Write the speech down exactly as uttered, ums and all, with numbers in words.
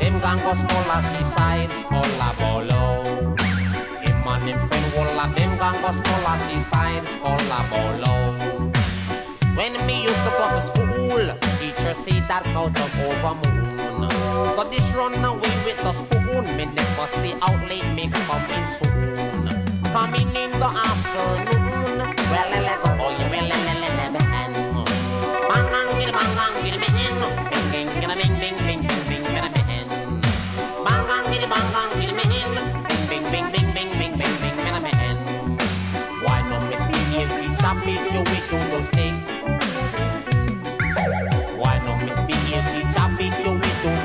Them gang go scholar seaside, scholar bolo. Him and him friend all of them gang go scholar seaside, scholar bolo. When me used to go to school, teacher say that out of over moon. So this run away with the spoon, me never stay out late, me coming soon. Coming in.